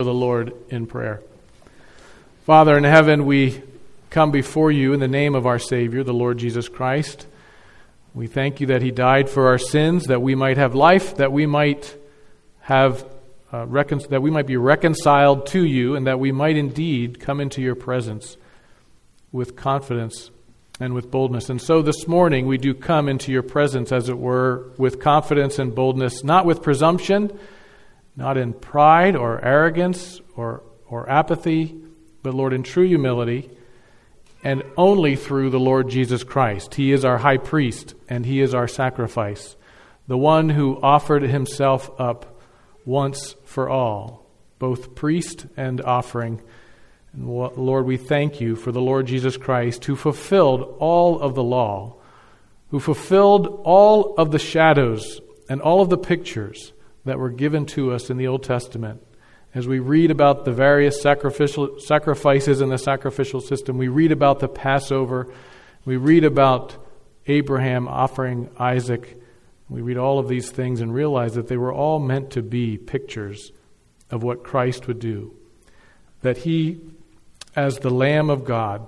the Lord in prayer. Father in heaven, we come before you in the name of our Savior, the Lord Jesus Christ. We thank you that he died for our sins, that we might have life, that we might have that we might be reconciled to you, and that we might indeed come into your presence with confidence and with boldness. And so this morning we do come into your presence, as it were, with confidence and boldness, not with presumption, not in pride or arrogance or apathy, but, Lord, in true humility, and only through the Lord Jesus Christ. He is our high priest, and he is our sacrifice, the one who offered himself up once for all, both priest and offering. And Lord, we thank you for the Lord Jesus Christ, who fulfilled all of the law, who fulfilled all of the shadows and all of the pictures that were given to us in the Old Testament. As we read about the various sacrifices in the sacrificial system, we read about the Passover, we read about Abraham offering Isaac. We read all of these things and realize that they were all meant to be pictures of what Christ would do. That he, as the Lamb of God,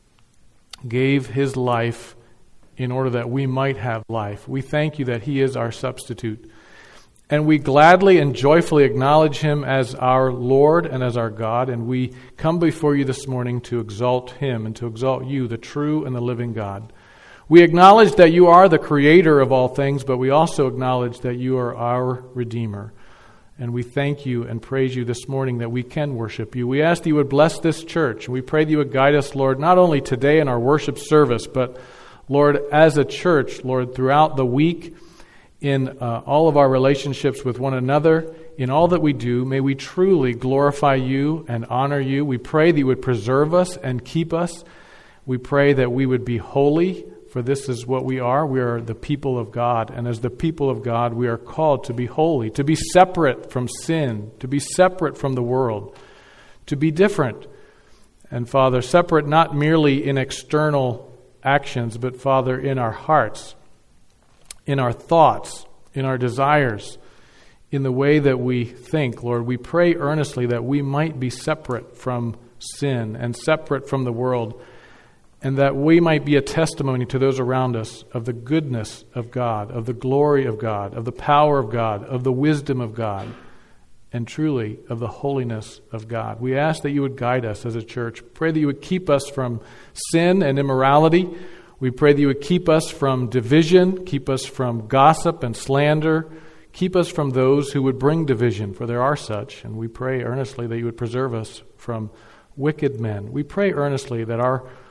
gave his life in order that we might have life. We thank you that he is our substitute. And we gladly and joyfully acknowledge him as our Lord and as our God. And we come before you this morning to exalt him and to exalt you, the true and the living God. We acknowledge that you are the creator of all things, but we also acknowledge that you are our Redeemer. And we thank you and praise you this morning that we can worship you. We ask that you would bless this church. We pray that you would guide us, Lord, not only today in our worship service, but, Lord, as a church, Lord, throughout the week, in all of our relationships with one another, in all that we do, may we truly glorify you and honor you. We pray that you would preserve us and keep us. We pray that we would be holy, for this is what we are. We are the people of God. And as the people of God, we are called to be holy, to be separate from sin, to be separate from the world, to be different. And Father, separate not merely in external actions, but Father, in our hearts, in our thoughts, in our desires, in the way that we think. Lord, we pray earnestly that we might be separate from sin and separate from the world, and that we might be a testimony to those around us of the goodness of God, of the glory of God, of the power of God, of the wisdom of God, and truly of the holiness of God. We ask that you would guide us as a church. Pray that you would keep us from sin and immorality. We pray that you would keep us from division, keep us from gossip and slander, keep us from those who would bring division, for there are such. And we pray earnestly that you would preserve us from wicked men. We pray earnestly that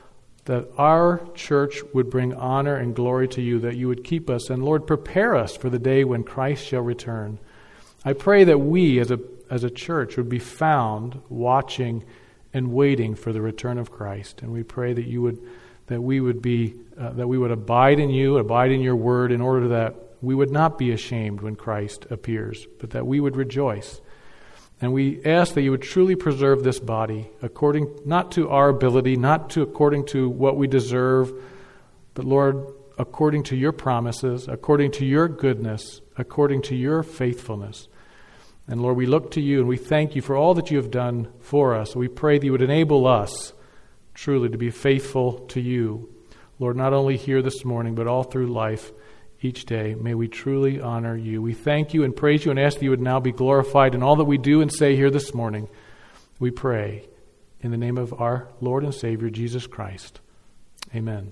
our church would bring honor and glory to you, that you would keep us. And Lord, prepare us for the day when Christ shall return. I pray that we as a church would be found watching and waiting for the return of Christ. And we pray that we would abide in you, abide in your word, in order that we would not be ashamed when Christ appears, but that we would rejoice. And we ask that you would truly preserve this body according not to our ability, according to what we deserve, but Lord, according to your promises, according to your goodness, according to your faithfulness. And Lord, we look to you and we thank you for all that you have done for us. We pray that you would enable us truly to be faithful to you. Lord, not only here this morning, but all through life, each day. May we truly honor you. We thank you and praise you and ask that you would now be glorified in all that we do and say here this morning. We pray in the name of our Lord and Savior, Jesus Christ. Amen.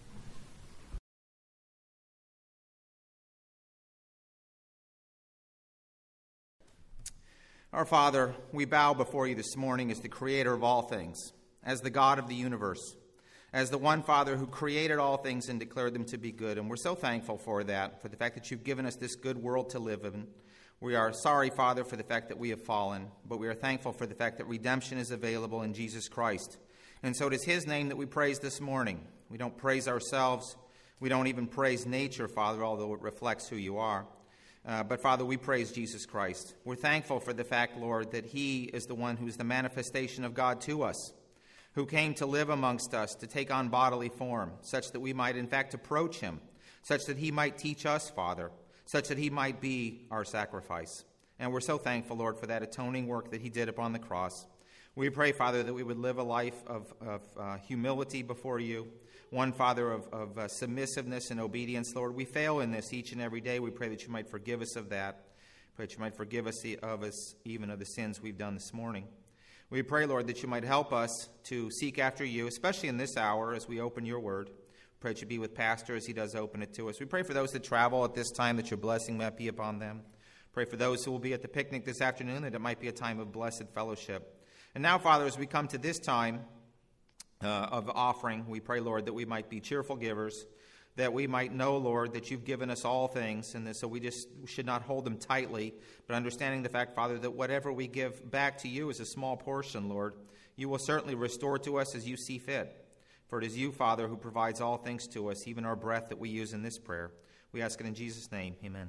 Our Father, we bow before you this morning as the creator of all things, as the God of the universe, as the one Father who created all things and declared them to be good. And we're so thankful for that, for the fact that you've given us this good world to live in. We are sorry, Father, for the fact that we have fallen, but we are thankful for the fact that redemption is available in Jesus Christ. And so it is his name that we praise this morning. We don't praise ourselves. We don't even praise nature, Father, although it reflects who you are. But, Father, we praise Jesus Christ. We're thankful for the fact, Lord, that he is the one who is the manifestation of God to us, who came to live amongst us, to take on bodily form, such that we might, in fact, approach him, such that he might teach us, Father, such that he might be our sacrifice. And we're so thankful, Lord, for that atoning work that he did upon the cross. We pray, Father, that we would live a life of humility before you. One, Father, of submissiveness and obedience, Lord. We fail in this each and every day. We pray that you might forgive us of that. Pray that you might forgive us even of the sins we've done this morning. We pray, Lord, that you might help us to seek after you, especially in this hour as we open your word. Pray that you be with Pastor as he does open it to us. We pray for those that travel at this time, that your blessing might be upon them. Pray for those who will be at the picnic this afternoon, that it might be a time of blessed fellowship. And now, Father, as we come to this time of offering, we pray, Lord, that we might be cheerful givers, that we might know, Lord, that you've given us all things, and so we just should not hold them tightly, but understanding the fact, Father, that whatever we give back to you is a small portion, Lord. You will certainly restore to us as you see fit. For it is you, Father, who provides all things to us, even our breath that we use in this prayer. We ask it in Jesus' name. Amen.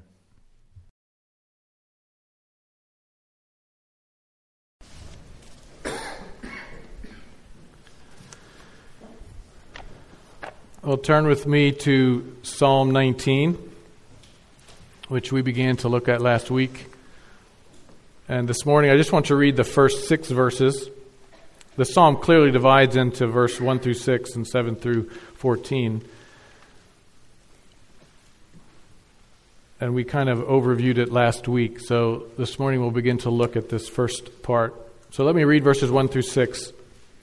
Well, turn with me to Psalm 19, which we began to look at last week. And this morning, I just want to read the first 6 verses. The psalm clearly divides into verse 1 through 6 and 7 through 14. And we kind of overviewed it last week. So this morning, we'll begin to look at this first part. So let me read verses 1 through 6.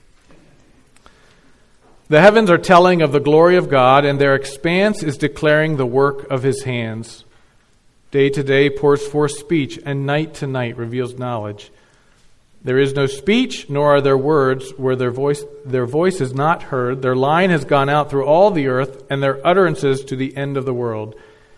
The heavens are telling of the glory of God, and their expanse is declaring the work of his hands. Day to day pours forth speech, and night to night reveals knowledge. There is no speech, nor are there words where their voice is not heard. Their line has gone out through all the earth, and their utterances to the end of the world.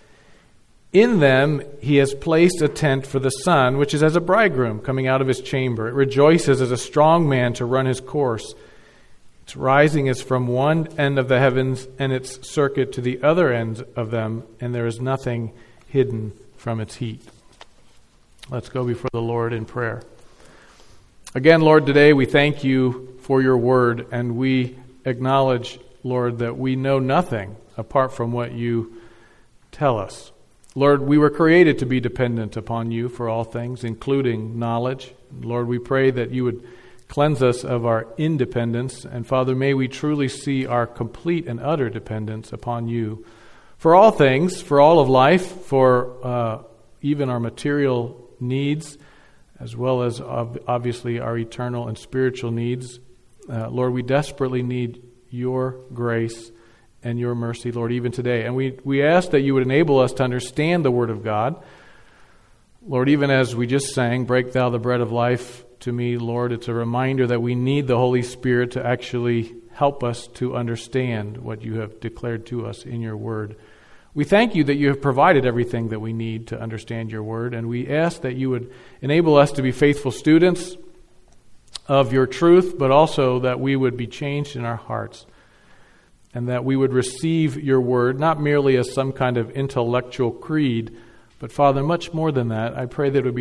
In them he has placed a tent for the sun, which is as a bridegroom coming out of his chamber. It rejoices as a strong man to run his course. Its rising is from one end of the heavens, and its circuit to the other end of them, and there is nothing hidden from its heat. Let's go before the Lord in prayer. Again, Lord, today we thank you for your word, and we acknowledge, Lord, that we know nothing apart from what you tell us. Lord, we were created to be dependent upon you for all things, including knowledge. Lord, we pray that you would cleanse us of our independence. And Father, may we truly see our complete and utter dependence upon you for all things, for all of life, for even our material needs, as well as obviously our eternal and spiritual needs. Lord, we desperately need your grace and your mercy, Lord, even today. And we ask that you would enable us to understand the Word of God. Lord, even as we just sang, break thou the bread of life to me, Lord, it's a reminder that we need the Holy Spirit to actually help us to understand what you have declared to us in your word. We thank you that you have provided everything that we need to understand your word, and we ask that you would enable us to be faithful students of your truth, but also that we would be changed in our hearts, and that we would receive your word not merely as some kind of intellectual creed, but Father, much more than that, I pray that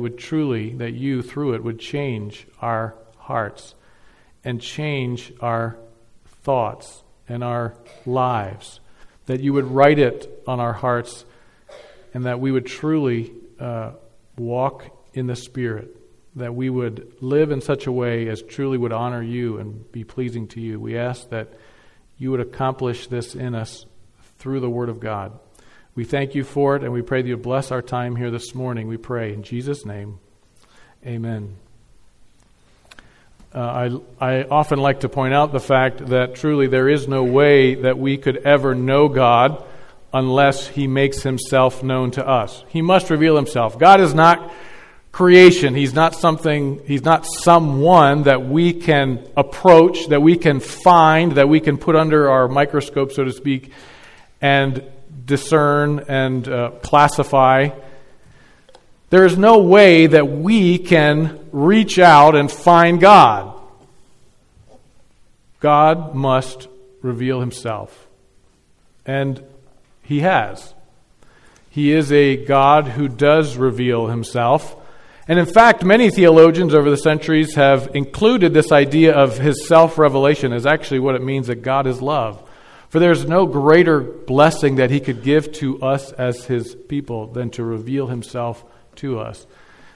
you through it would change our hearts and change our thoughts and our lives, that you would write it on our hearts, and that we would truly walk in the Spirit, that we would live in such a way as truly would honor you and be pleasing to you. We ask that you would accomplish this in us through the Word of God. We thank you for it, and we pray that you bless our time here this morning. We pray in Jesus' name. Amen. I often like to point out the fact that truly there is no way that we could ever know God unless he makes himself known to us. He must reveal himself. God is not creation. He's not someone that we can approach, that we can find, that we can put under our microscope, so to speak, and discern and classify. There is no way that we can reach out and find God. God must reveal himself. And he has. He is a God who does reveal himself. And in fact, many theologians over the centuries have included this idea of his self-revelation as actually what it means that God is love. For there's no greater blessing that he could give to us as his people than to reveal himself to us.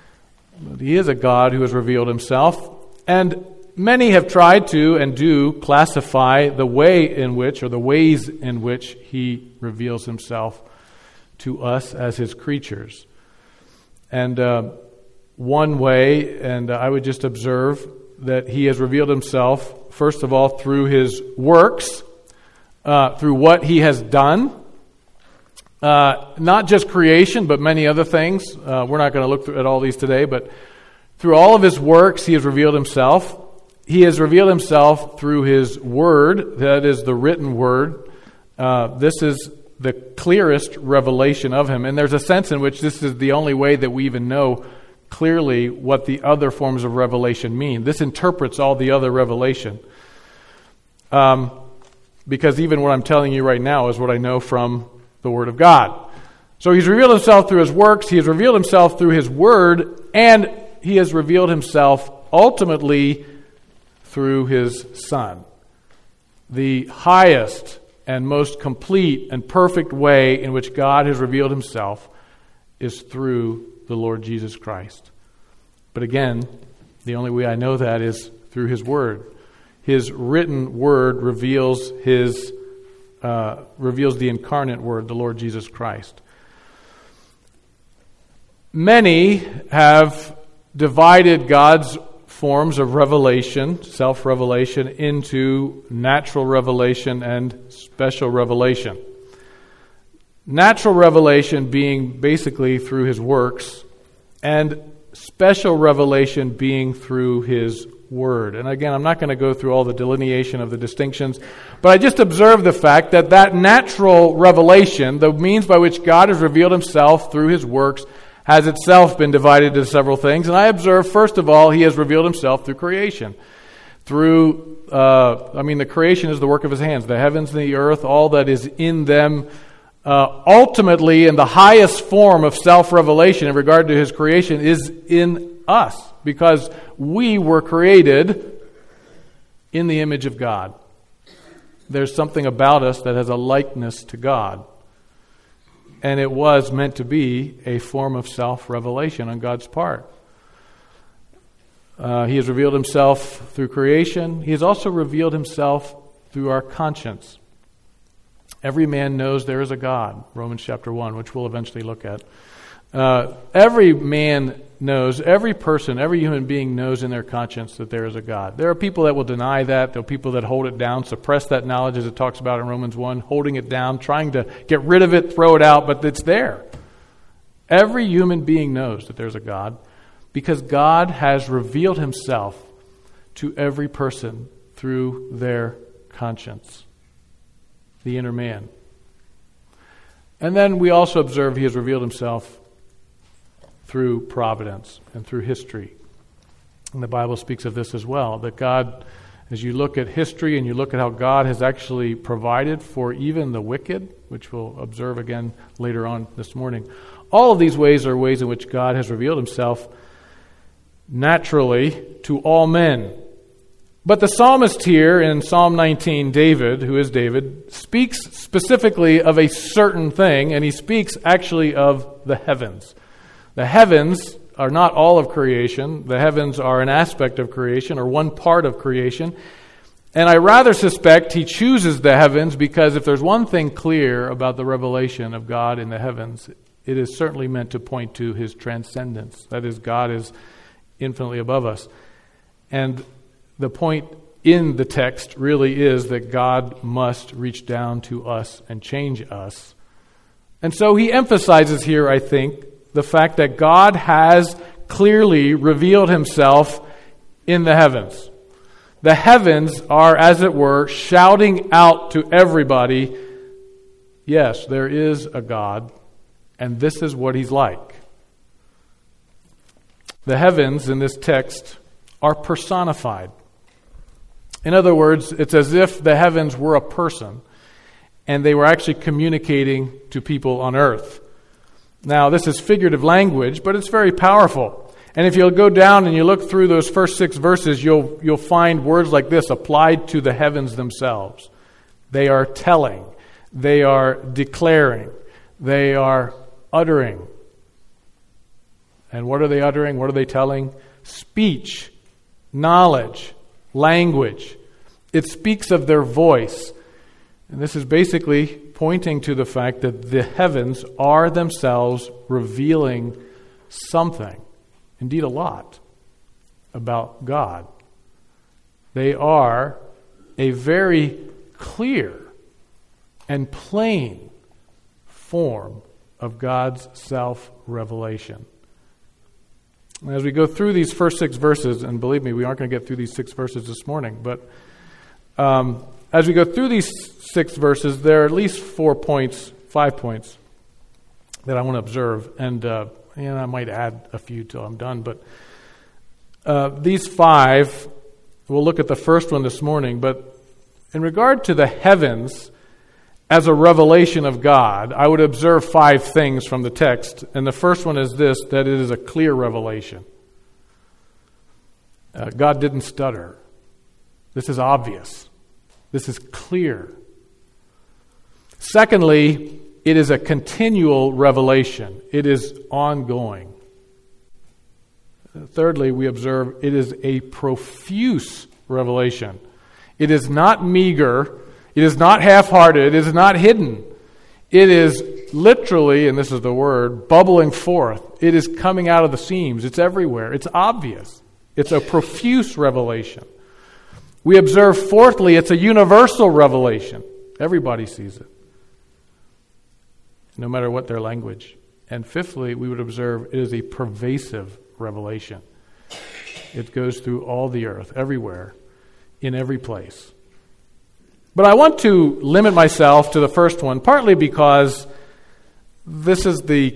He is a God who has revealed himself. And many have tried to and do classify the way in which, or the ways in which he reveals himself to us as his creatures. And one way, and I would just observe that he has revealed himself, first of all, through his works, through what he has done. Not just creation, but many other things. We're not going to look at all these today, but through all of his works, he has revealed himself. He has revealed himself through his word, that is the written word. This is the clearest revelation of him. And there's a sense in which this is the only way that we even know clearly what the other forms of revelation mean. This interprets all the other revelation. Because even what I'm telling you right now is what I know from the Word of God. So he's revealed himself through his works, he has revealed himself through his word, and he has revealed himself ultimately through his Son. The highest and most complete and perfect way in which God has revealed himself is through the Lord Jesus Christ. But again, the only way I know that is through his word. His written word reveals the incarnate word, the Lord Jesus Christ. Many have divided God's forms of revelation, self-revelation, into natural revelation and special revelation. Natural revelation being basically through his works, and special revelation being through his word. And again, I'm not going to go through all the delineation of the distinctions, but I just observe the fact that natural revelation, the means by which God has revealed himself through his works, has itself been divided into several things. And I observe, first of all, he has revealed himself through creation. The creation is the work of his hands, the heavens and the earth, all that is in them. Ultimately, in the highest form of self-revelation in regard to his creation is in us, because we were created in the image of God. There's something about us that has a likeness to God. And it was meant to be a form of self-revelation on God's part. He has revealed himself through creation. He has also revealed himself through our conscience. Every man knows there is a God, Romans chapter 1, which we'll eventually look at. Every man knows, every person, every human being knows in their conscience that there is a God. There are people that will deny that. There are people that hold it down, suppress that knowledge, as it talks about in Romans 1, holding it down, trying to get rid of it, throw it out, but it's there. Every human being knows that there's a God because God has revealed himself to every person through their conscience, the inner man. And then we also observe he has revealed himself through providence and through history. And the Bible speaks of this as well, that God, as you look at history and you look at how God has actually provided for even the wicked, which we'll observe again later on this morning, all of these ways are ways in which God has revealed himself naturally to all men. But the psalmist here in Psalm 19, David, who is David, speaks specifically of a certain thing, and he speaks actually of the heavens. The heavens are not all of creation. The heavens are an aspect of creation, or one part of creation. And I rather suspect he chooses the heavens because if there's one thing clear about the revelation of God in the heavens, it is certainly meant to point to his transcendence. That is, God is infinitely above us. And the point in the text really is that God must reach down to us and change us. And so he emphasizes here, I think, the fact that God has clearly revealed himself in the heavens. The heavens are, as it were, shouting out to everybody, yes, there is a God, and this is what he's like. The heavens in this text are personified. In other words, it's as if the heavens were a person, and they were actually communicating to people on earth. Now, this is figurative language, but it's very powerful. And if you'll go down and you look through those first 6 verses, you'll find words like this applied to the heavens themselves. They are telling. They are declaring. They are uttering. And what are they uttering? What are they telling? Speech, knowledge, language. It speaks of their voice. And this is basically pointing to the fact that the heavens are themselves revealing something, indeed a lot, about God. They are a very clear and plain form of God's self-revelation. As we go through these first 6 verses, and believe me, we aren't going to get through these 6 verses this morning, but as we go through these 6 verses, there are at least 5 points that I want to observe, and I might add a few till I'm done, but these 5, we'll look at the first one this morning, but in regard to the heavens as a revelation of God, I would observe 5 things from the text, and the first one is this, that it is a clear revelation. God didn't stutter. This is obvious. This is clear. Secondly, it is a continual revelation. It is ongoing. Thirdly, we observe it is a profuse revelation. It is not meager. It is not half-hearted. It is not hidden. It is literally, and this is the word, bubbling forth. It is coming out of the seams. It's everywhere. It's obvious. It's a profuse revelation. We observe, fourthly, it's a universal revelation. Everybody sees it, no matter what their language. And fifthly, we would observe it is a pervasive revelation. It goes through all the earth, everywhere, in every place. But I want to limit myself to the first one, partly because this is this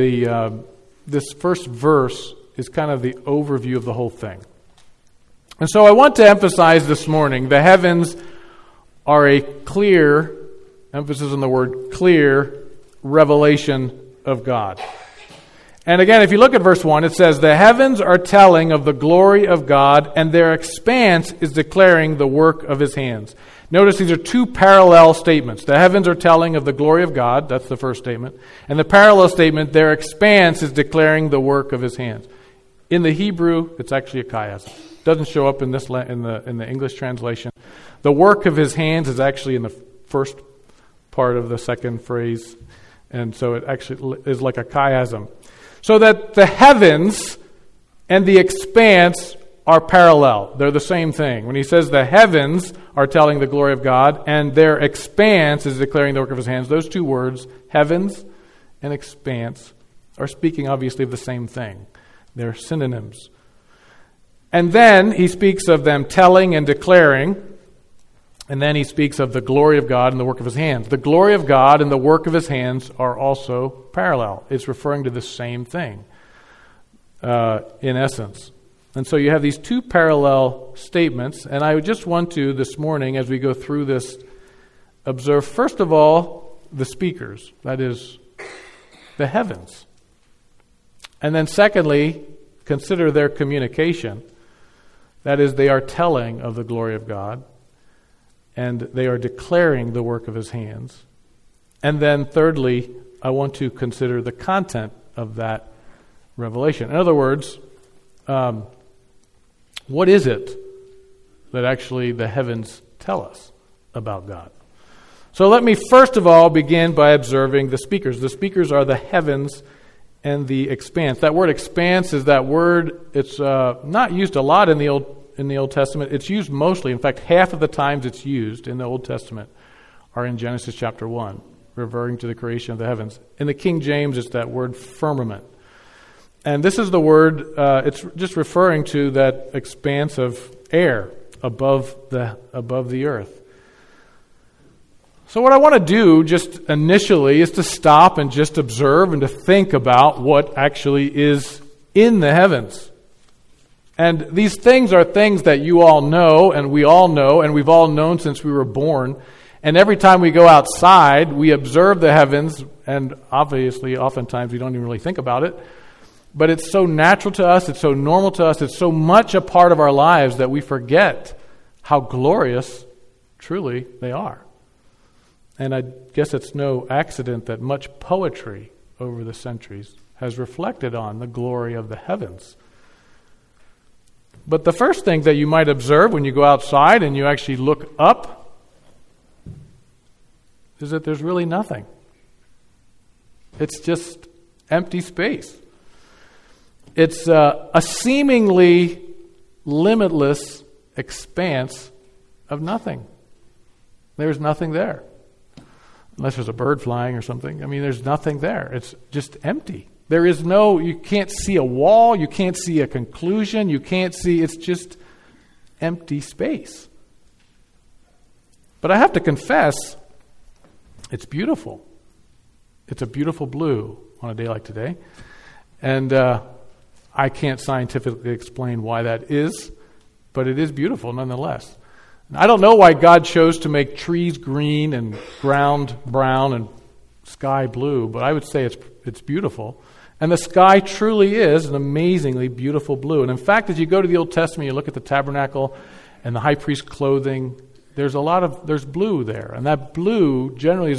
first verse is kind of the overview of the whole thing. And so I want to emphasize this morning, the heavens are a clear, emphasis on the word clear, revelation of God. And again, if you look at verse 1, it says, the heavens are telling of the glory of God, and their expanse is declaring the work of his hands. Notice these are 2 parallel statements. The heavens are telling of the glory of God, that's the first statement. And the parallel statement, their expanse is declaring the work of his hands. In the Hebrew, it's actually a chiasm. It doesn't show up in the English translation. The work of his hands is actually in the first part of the second phrase, and so it actually is like a chiasm. So that the heavens and the expanse are parallel. They're the same thing. When he says the heavens are telling the glory of God and their expanse is declaring the work of his hands, those 2 words, heavens and expanse, are speaking obviously of the same thing. They're synonyms. And then he speaks of them telling and declaring, and then he speaks of the glory of God and the work of his hands. The glory of God and the work of his hands are also parallel. It's referring to the same thing, in essence. And so you have these 2 parallel statements, and I just want to, this morning, as we go through this, observe, first of all, the speakers, that is, the heavens. And then secondly, consider their communication. That is, they are telling of the glory of God, and they are declaring the work of his hands. And then thirdly, I want to consider the content of that revelation. In other words, what is it that actually the heavens tell us about God? So let me first of all begin by observing the speakers. The speakers are the heavens and the expanse. That word expanse is that word, it's not used a lot in the Old Testament. It's used mostly, in fact, half of the times it's used in the Old Testament are in Genesis chapter 1, referring to the creation of the heavens. In the King James, it's that word firmament. And this is the word, it's just referring to that expanse of air above the earth. So what I want to do just initially is to stop and just observe and to think about what actually is in the heavens. And these things are things that you all know, and we've all known since we were born. And every time we go outside, we observe the heavens, and obviously, oftentimes we don't even really think about it. But it's so natural to us, it's so normal to us, it's so much a part of our lives that we forget how glorious, truly, they are. And I guess it's no accident that much poetry over the centuries has reflected on the glory of the heavens. But the first thing that you might observe when you go outside and you actually look up is that there's really nothing. It's just empty space. It's a seemingly limitless expanse of nothing. There's nothing there. Unless there's a bird flying or something. I mean, there's nothing there. It's just empty. There is no, you can't see a wall, you can't see a conclusion, you can't see, it's just empty space. But I have to confess, it's beautiful. It's a beautiful blue on a day like today. And I can't scientifically explain why that is, but it is beautiful nonetheless. And I don't know why God chose to make trees green and ground brown and sky blue, but I would say it's beautiful. And the sky truly is an amazingly beautiful blue. And in fact, as you go to the Old Testament, you look at the tabernacle and the high priest's clothing, there's blue there. And that blue generally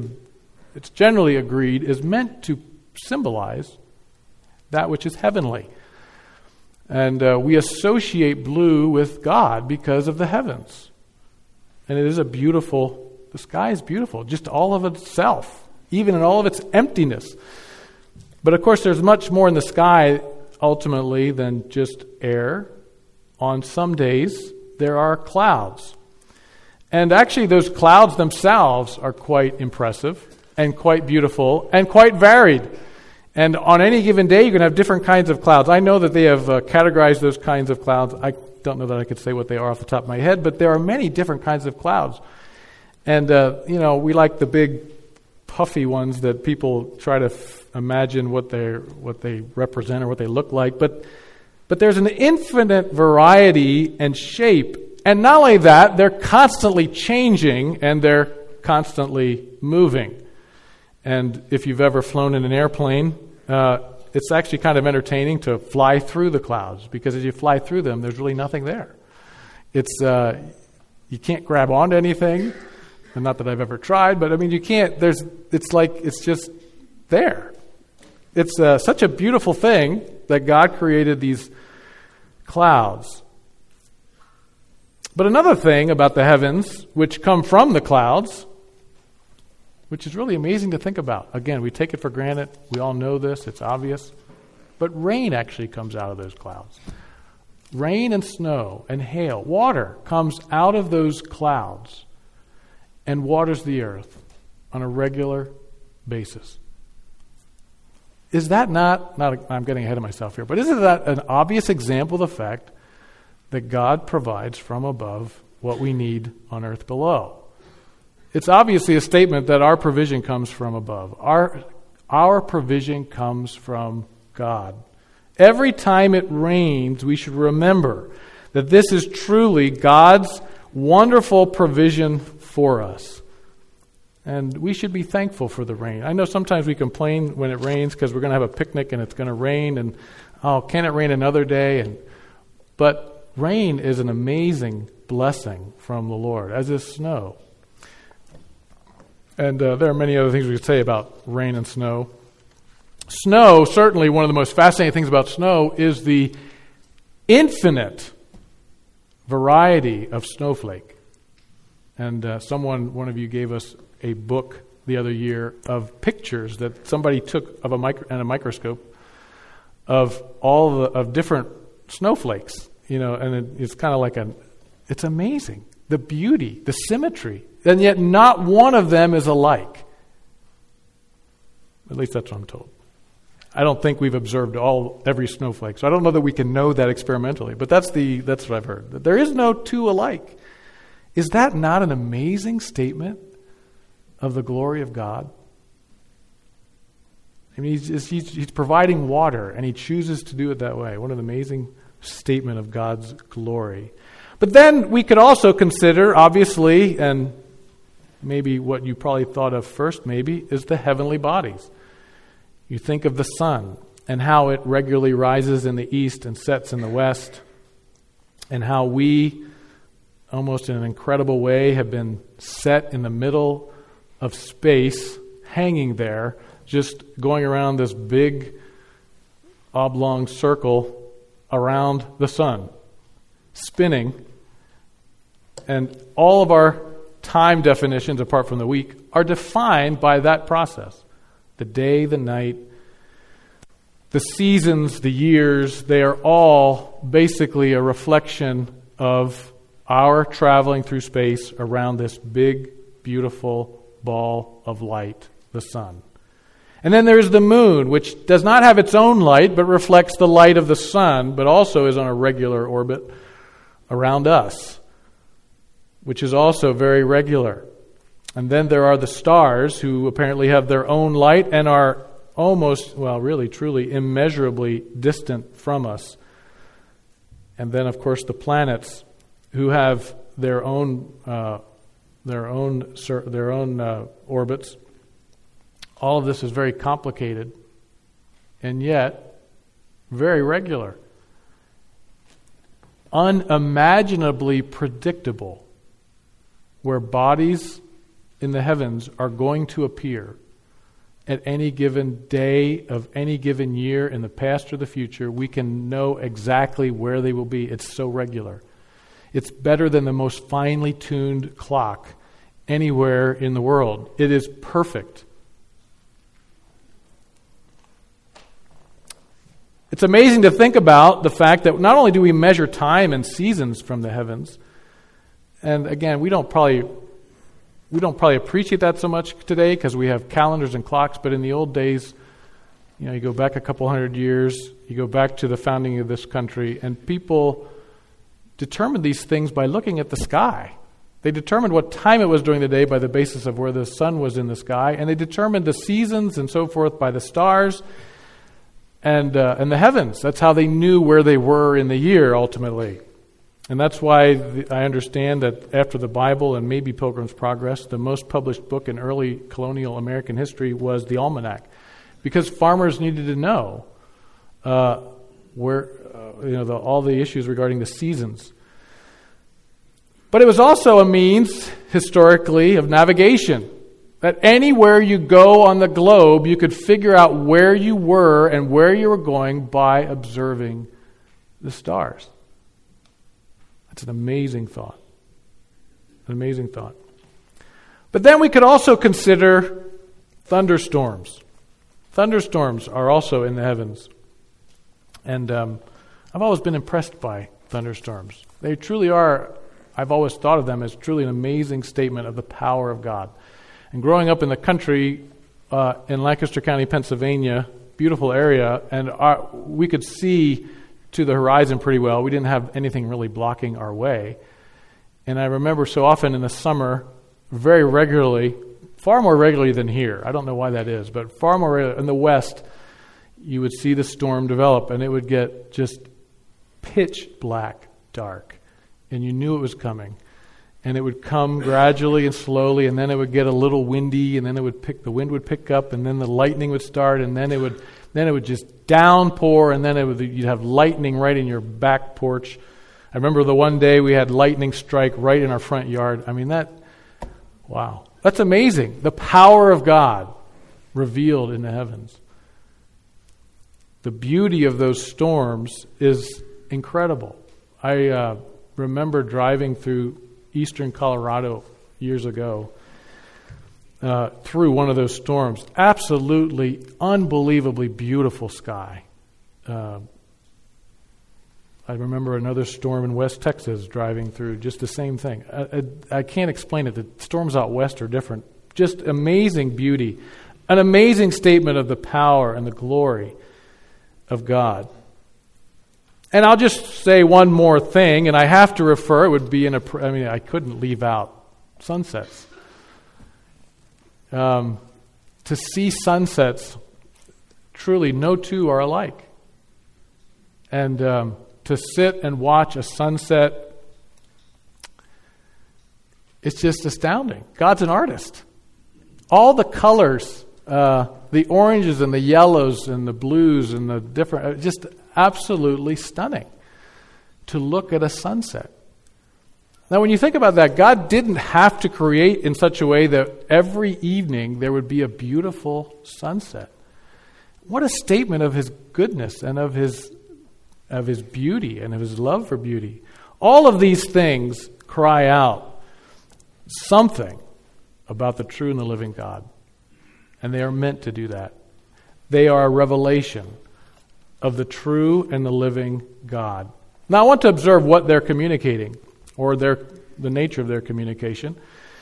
is meant to symbolize that which is heavenly. And we associate blue with God because of the heavens. And it is the sky is beautiful, just all of itself, even in all of its emptiness. But of course, there's much more in the sky, ultimately, than just air. On some days, there are clouds. And actually, those clouds themselves are quite impressive and quite beautiful and quite varied. And on any given day, you can have different kinds of clouds. I know that they have categorized those kinds of clouds. I don't know that I could say what they are off the top of my head, but there are many different kinds of clouds. And, we like the big puffy ones that people try to imagine what they represent or what they look like. But there's an infinite variety and shape. And not only that, they're constantly changing and they're constantly moving. And if you've ever flown in an airplane, it's actually kind of entertaining to fly through the clouds, because as you fly through them, there's really nothing there. It's you can't grab onto anything. And not that I've ever tried, but I mean, you can't. It's just there. It's such a beautiful thing that God created these clouds. But another thing about the heavens, which come from the clouds, which is really amazing to think about. Again, we take it for granted. We all know this. It's obvious. But rain actually comes out of those clouds. Rain and snow and hail, water comes out of those clouds and waters the earth on a regular basis. Is that not I'm getting ahead of myself here, but isn't that an obvious example of the fact that God provides from above what we need on earth below? It's obviously a statement that our provision comes from above. Our provision comes from God. Every time it rains, we should remember that this is truly God's wonderful provision for us. And we should be thankful for the rain. I know sometimes we complain when it rains because we're going to have a picnic and it's going to rain, and can it rain another day? But rain is an amazing blessing from the Lord, as is snow. And there are many other things we could say about rain and snow. Snow, certainly one of the most fascinating things about snow is the infinite variety of snowflake. And one of you gave us a book the other year of pictures that somebody took of a microscope of of different snowflakes, and it's kind of it's amazing. The beauty, the symmetry, and yet not one of them is alike. At least that's what I'm told. I don't think we've observed every snowflake, so I don't know that we can know that experimentally, but that's what I've heard. That there is no two alike. Is that not an amazing statement of the glory of God? I mean, he's providing water, and he chooses to do it that way. What an amazing statement of God's glory. But then we could also consider, obviously, and maybe what you probably thought of first, maybe, is the heavenly bodies. You think of the sun and how it regularly rises in the east and sets in the west, and how we, almost in an incredible way, have been set in the middle of space, hanging there, just going around this big oblong circle around the sun, spinning. And all of our time definitions, apart from the week, are defined by that process. The day, the night, the seasons, the years, they are all basically a reflection of our traveling through space around this big, beautiful ball of light, the sun. And then there's the moon, which does not have its own light, but reflects the light of the sun, but also is on a regular orbit around us, which is also very regular. And then there are the stars, who apparently have their own light and are almost, well, really, truly, immeasurably distant from us. And then, of course, the planets, who have their own orbits. All of this is very complicated, and yet very regular, unimaginably predictable, where bodies in the heavens are going to appear at any given day of any given year in the past or the future. We can know exactly where they will be. It's so regular. It's better than the most finely tuned clock anywhere in the world. It is perfect. It's amazing to think about the fact that not only do we measure time and seasons from the heavens, and again, we don't probably appreciate that so much today because we have calendars and clocks, but in the old days, you go back a couple hundred years, you go back to the founding of this country, and people determined these things by looking at the sky. They determined what time it was during the day by the basis of where the sun was in the sky, and they determined the seasons and so forth by the stars and the heavens. That's how they knew where they were in the year, ultimately. And that's why I understand that after the Bible and maybe Pilgrim's Progress, the most published book in early colonial American history was the Almanac, because farmers needed to know where all the issues regarding the seasons. But it was also a means, historically, of navigation. That anywhere you go on the globe, you could figure out where you were and where you were going by observing the stars. That's an amazing thought. An amazing thought. But then we could also consider thunderstorms. Thunderstorms are also in the heavens. And I've always been impressed by thunderstorms. They truly are, I've always thought of them as truly an amazing statement of the power of God. And growing up in the country in Lancaster County, Pennsylvania, beautiful area, and we could see to the horizon pretty well. We didn't have anything really blocking our way. And I remember so often in the summer, very regularly, far more regularly than here. I don't know why that is, but far more regularly in the West, you would see the storm develop, and it would get just pitch black dark. And you knew it was coming. And it would come gradually and slowly, and then it would get a little windy, and then the wind would pick up, and then the lightning would start, and then it would just downpour, and then you'd have lightning right in your back porch. I remember the one day we had lightning strike right in our front yard. I mean, wow. That's amazing. The power of God revealed in the heavens. The beauty of those storms is incredible. I remember driving through eastern Colorado years ago through one of those storms. Absolutely, unbelievably beautiful sky. I remember another storm in West Texas driving through, just the same thing. I can't explain it. The storms out west are different. Just amazing beauty. An amazing statement of the power and the glory of God. And I'll just say one more thing, and I have to refer, it would be I couldn't leave out sunsets. To see sunsets, truly no two are alike. And to sit and watch a sunset, it's just astounding. God's an artist. All the colors, the oranges and the yellows and the blues and the different, just absolutely stunning to look at a sunset. Now, when you think about that, God didn't have to create in such a way that every evening there would be a beautiful sunset. What a statement of his goodness and of his beauty and of his love for beauty. All of these things cry out something about the true and the living God. And they are meant to do that. They are a revelation of the true and the living God. Now I want to observe what they're communicating, or the nature of their communication.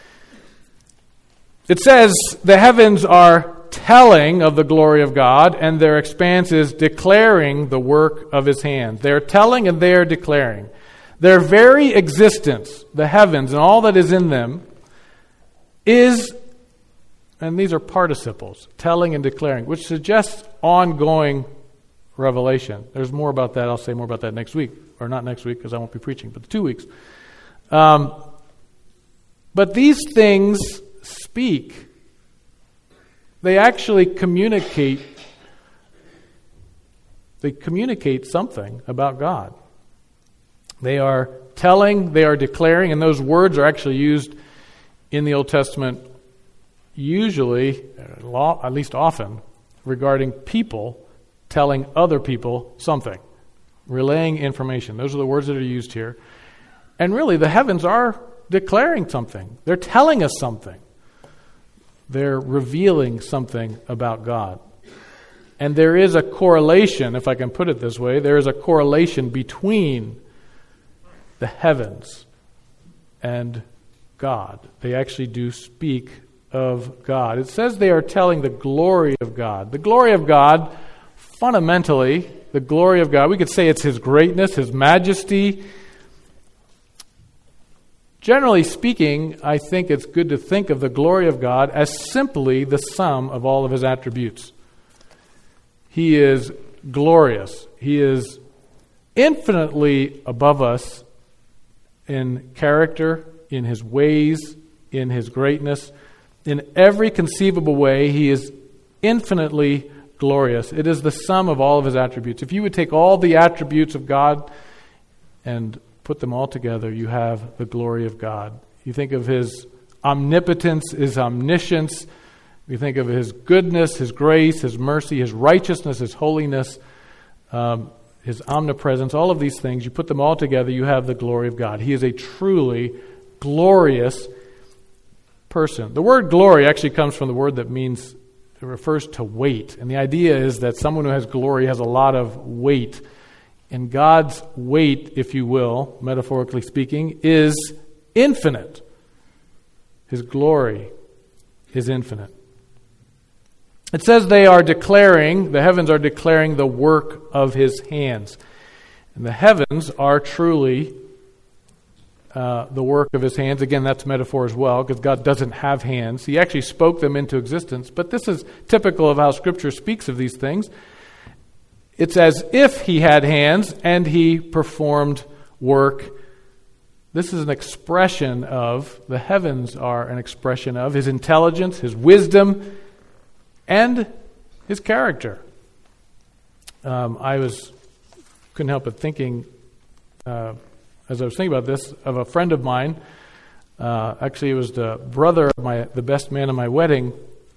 It says the heavens are telling of the glory of God, and their expanse is declaring the work of his hands. They're telling and they are declaring. Their very existence, the heavens and all that is in them, is, and these are participles, telling and declaring, which suggests ongoing revelation. There's more about that. I'll say more about that next week. Or not next week, because I won't be preaching, but 2 weeks. But these things speak. They actually communicate. They communicate something about God. They are telling, they are declaring, and those words are actually used in the Old Testament usually, at least often, regarding people telling other people something, relaying information. Those are the words that are used here. And really, the heavens are declaring something. They're telling us something. They're revealing something about God. And there is a correlation, if I can put it this way, there is a correlation between the heavens and God. They actually do speak of God. It says they are telling the glory of God. The glory of God, fundamentally, the glory of God, we could say it's his greatness, his majesty. Generally speaking, I think it's good to think of the glory of God as simply the sum of all of his attributes. He is glorious. He is infinitely above us in character, in his ways, in his greatness. In every conceivable way, he is infinitely glorious. It is the sum of all of his attributes. If you would take all the attributes of God and put them all together, you have the glory of God. You think of his omnipotence, his omniscience. You think of his goodness, his grace, his mercy, his righteousness, his holiness, his omnipresence, all of these things. You put them all together, you have the glory of God. He is a truly glorious person. The word glory actually comes from the word that means, it refers to weight. And the idea is that someone who has glory has a lot of weight. And God's weight, if you will, metaphorically speaking, is infinite. His glory is infinite. It says they are declaring, the heavens are declaring the work of his hands. And the heavens are truly the work of his hands. Again, that's metaphor as well, because God doesn't have hands. He actually spoke them into existence. But this is typical of how Scripture speaks of these things. It's as if he had hands and he performed work. This is an expression of, the heavens are an expression of his intelligence, his wisdom, and his character. I couldn't help but thinking, as I was thinking about this, of a friend of mine. Actually, it was the brother of the best man at my wedding,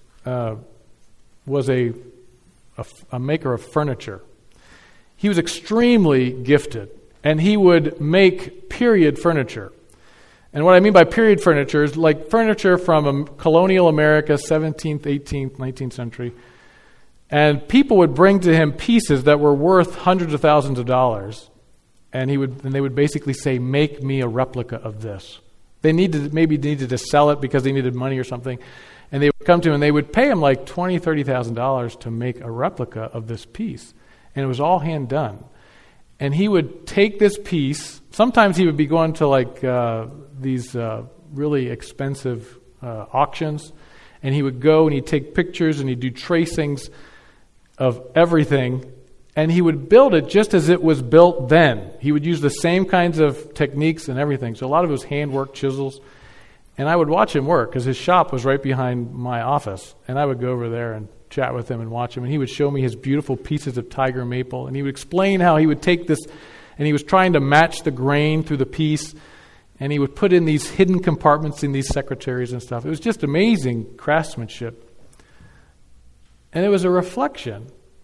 was a maker of furniture. He was extremely gifted, and he would make period furniture. And what I mean by period furniture is like furniture from colonial America, 17th, 18th, 19th century. And people would bring to him pieces that were worth hundreds of thousands of dollars. And they would basically say, make me a replica of this. They maybe needed to sell it because they needed money or something. And they would come to him and they would pay him like $20,000, $30,000 to make a replica of this piece. And it was all hand done. And he would take this piece. Sometimes he would be going to like these really expensive auctions. And he would go and he'd take pictures and he'd do tracings of everything. And he would build it just as it was built then. He would use the same kinds of techniques and everything. So a lot of it was handwork, chisels. And I would watch him work because his shop was right behind my office. And I would go over there and chat with him and watch him. And he would show me his beautiful pieces of tiger maple. And he would explain how he would take this, and he was trying to match the grain through the piece. And he would put in these hidden compartments in these secretaries and stuff. It was just amazing craftsmanship. And it was a reflection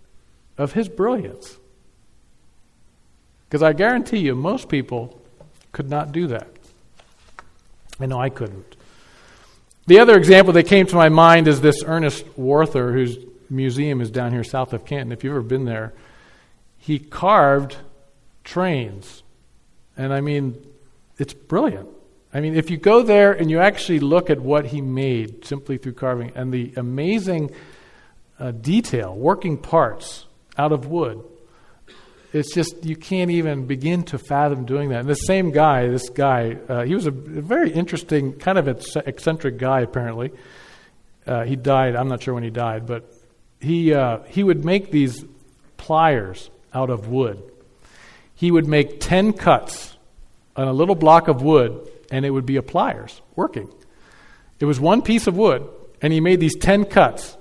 of his brilliance. Because I guarantee you, most people could not do that. I know I couldn't. The other example that came to my mind is this Ernest Werther, whose museum is down here south of Canton. If you've ever been there, he carved trains. And I mean, it's brilliant. I mean, if you go there and you actually look at what he made simply through carving and the amazing detail, working parts out of wood, it's just, you can't even begin to fathom doing that. And this guy, he was a very interesting, kind of eccentric guy, apparently. He died, I'm not sure when he died, but he would make these pliers out of wood. He would make 10 cuts on a little block of wood, and it would be a pliers working. It was one piece of wood, and he made these 10 cuts.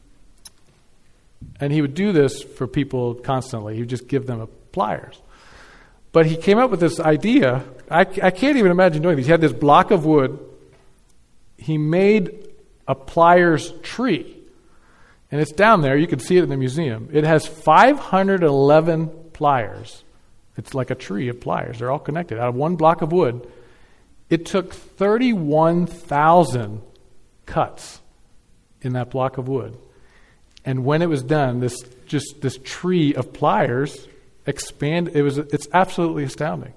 And he would do this for people constantly. He would just give them pliers. But he came up with this idea. I can't even imagine doing this. He had this block of wood. He made a pliers tree. And it's down there. You can see it in the museum. It has 511 pliers. It's like a tree of pliers. They're all connected out of one block of wood. It took 31,000 cuts in that block of wood. And when it was done, this tree of pliers expanded. It's absolutely astounding.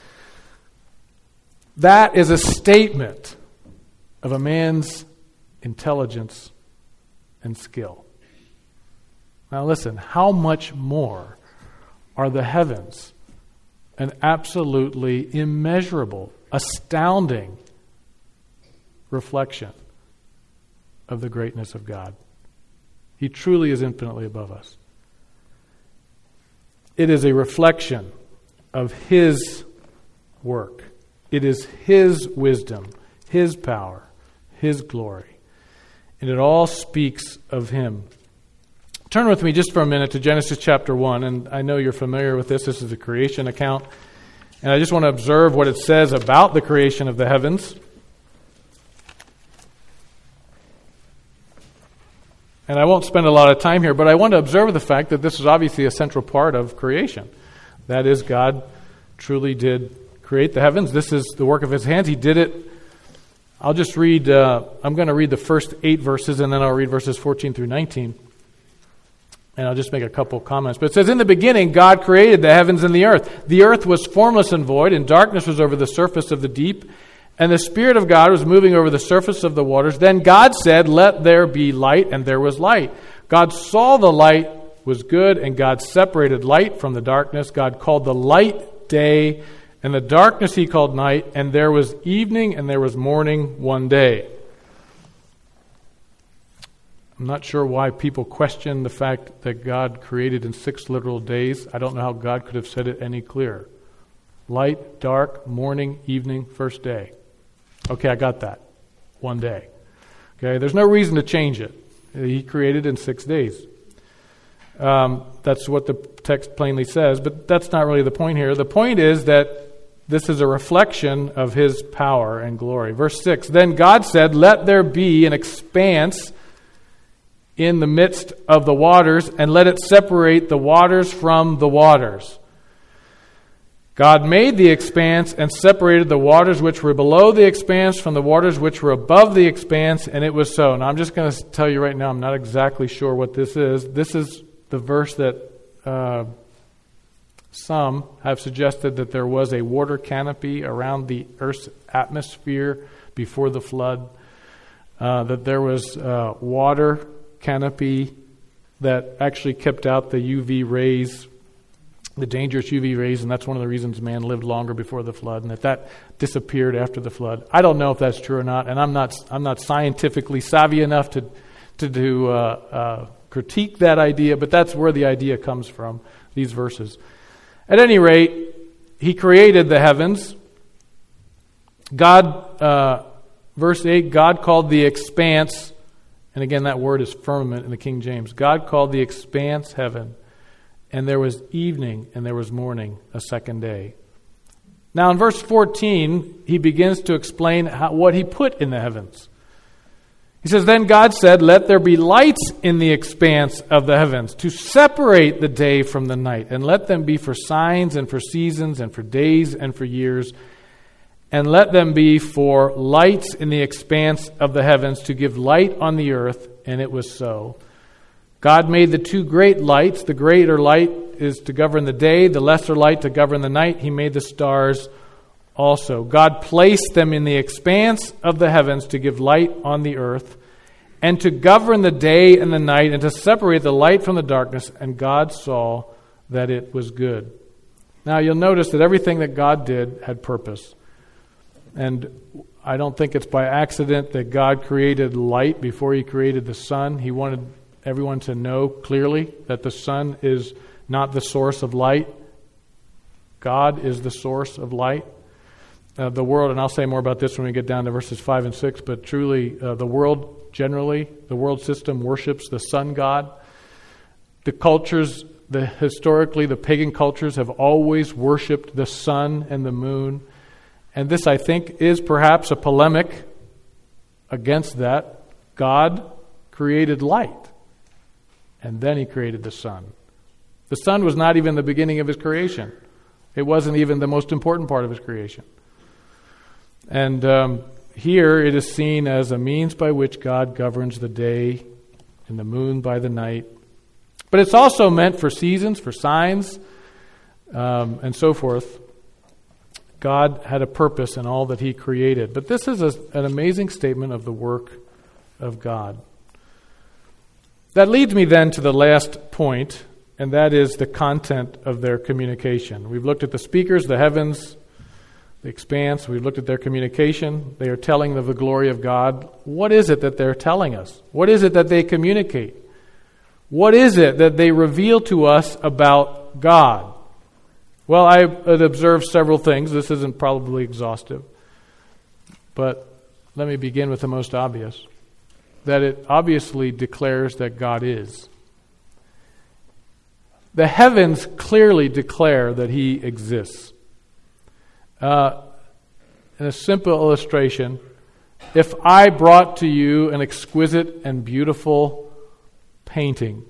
That is a statement of a man's intelligence and skill. Now listen, how much more are the heavens? An absolutely immeasurable, astounding reflection of the greatness of God. He truly is infinitely above us. It is a reflection of His work. It is His wisdom, His power, His glory. And it all speaks of Him. Turn with me just for a minute to Genesis chapter 1. And I know you're familiar with this. This is the creation account. And I just want to observe what it says about the creation of the heavens. And I won't spend a lot of time here, but I want to observe the fact that this is obviously a central part of creation. That is, God truly did create the heavens. This is the work of His hands. He did it. I'll just read, I'm going to read the first 8 verses, and then I'll read verses 14 through 19. And I'll just make a couple comments. But it says, in the beginning, God created the heavens and the earth. The earth was formless and void, and darkness was over the surface of the deep. And the Spirit of God was moving over the surface of the waters. Then God said, let there be light, and there was light. God saw the light was good, and God separated light from the darkness. God called the light day, and the darkness He called night. And there was evening, and there was morning one day. I'm not sure why people question the fact that God created in 6 literal days. I don't know how God could have said it any clearer. Light, dark, morning, evening, first day. Okay, I got that. One day. Okay, there's no reason to change it. He created in 6 days. That's what the text plainly says, but that's not really the point here. The point is that this is a reflection of His power and glory. Verse 6, then God said, let there be an expanse in the midst of the waters, and let it separate the waters from the waters. God made the expanse and separated the waters which were below the expanse from the waters which were above the expanse, and it was so. Now, I'm just going to tell you right now, I'm not exactly sure what this is. This is the verse that some have suggested that there was a water canopy around the Earth's atmosphere before the flood, that there was water canopy that actually kept out the UV rays, the dangerous UV rays, and that's one of the reasons man lived longer before the flood, and that disappeared after the flood. I don't know if that's true or not, and I'm not scientifically savvy enough to critique that idea, but that's where the idea comes from, these verses. At any rate, He created the heavens. God, verse 8, God called the expanse, and again that word is firmament in the King James. God called the expanse heaven. And there was evening and there was morning, a second day. Now in verse 14, he begins to explain what He put in the heavens. He says, "Then God said, 'Let there be lights in the expanse of the heavens to separate the day from the night, and let them be for signs and for seasons and for days and for years, and let them be for lights in the expanse of the heavens to give light on the earth.' And it was so. God made the two great lights. The greater light is to govern the day, the lesser light to govern the night. He made the stars also. God placed them in the expanse of the heavens to give light on the earth, and to govern the day and the night, and to separate the light from the darkness. And God saw that it was good." Now you'll notice that everything that God did had purpose. And I don't think it's by accident that God created light before He created the sun. He wanted everyone to know clearly that the sun is not the source of light. God is the source of light. The world, and I'll say more about this when we get down to verses 5 and 6, but truly the world generally, the world system worships the sun god. The cultures, historically, the pagan cultures have always worshipped the sun and the moon. And this, I think, is perhaps a polemic against that. God created light, and then He created the sun. The sun was not even the beginning of His creation. It wasn't even the most important part of His creation. And here it is seen as a means by which God governs the day and the moon by the night. But it's also meant for seasons, for signs, and so forth. God had a purpose in all that He created. But this is an amazing statement of the work of God. That leads me then to the last point, and that is the content of their communication. We've looked at the speakers, the heavens, the expanse. We've looked at their communication. They are telling of the glory of God. What is it that they're telling us? What is it that they communicate? What is it that they reveal to us about God? Well, I had observed several things. This isn't probably exhaustive. But let me begin with the most obvious. That it obviously declares that God is. The heavens clearly declare that He exists. In a simple illustration, if I brought to you an exquisite and beautiful painting,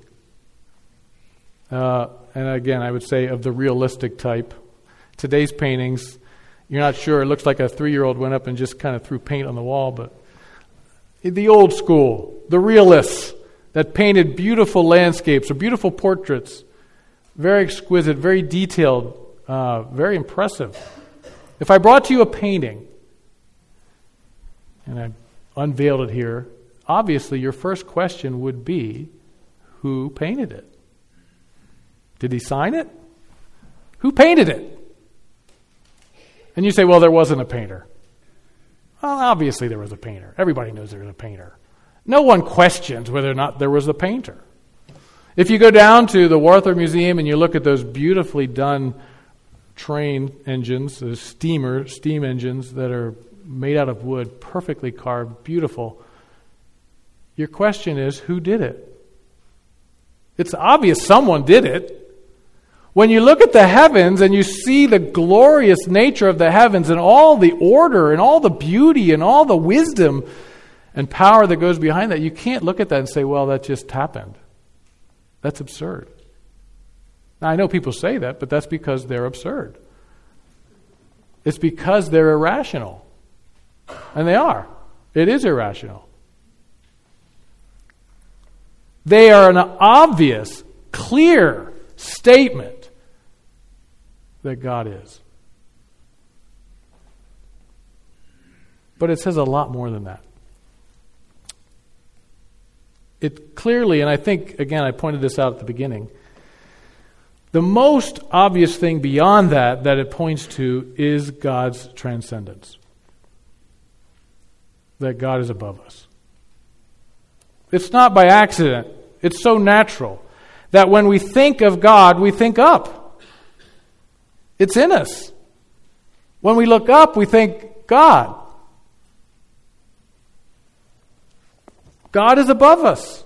and again, I would say of the realistic type. Today's paintings, you're not sure. It looks like a 3-year-old went up and just kind of threw paint on the wall, but the old school, the realists that painted beautiful landscapes or beautiful portraits, very exquisite, very detailed, very impressive. If I brought to you a painting, and I unveiled it here, obviously your first question would be, who painted it? Did he sign it? Who painted it? And you say, well, there wasn't a painter. Well, obviously there was a painter. Everybody knows there was a painter. No one questions whether or not there was a painter. If you go down to the Wartburg Museum and you look at those beautifully done train engines, those steam engines that are made out of wood, perfectly carved, beautiful, your question is, who did it? It's obvious someone did it. When you look at the heavens and you see the glorious nature of the heavens and all the order and all the beauty and all the wisdom and power that goes behind that, you can't look at that and say, well, that just happened. That's absurd. Now, I know people say that, but that's because they're absurd. It's because they're irrational. And they are. It is irrational. They are an obvious, clear statement that God is. But it says a lot more than that. It clearly, and I think, again, I pointed this out at the beginning, the most obvious thing beyond that it points to is God's transcendence. That God is above us. It's not by accident. It's so natural that when we think of God, we think up. It's in us. When we look up, we think God. God is above us.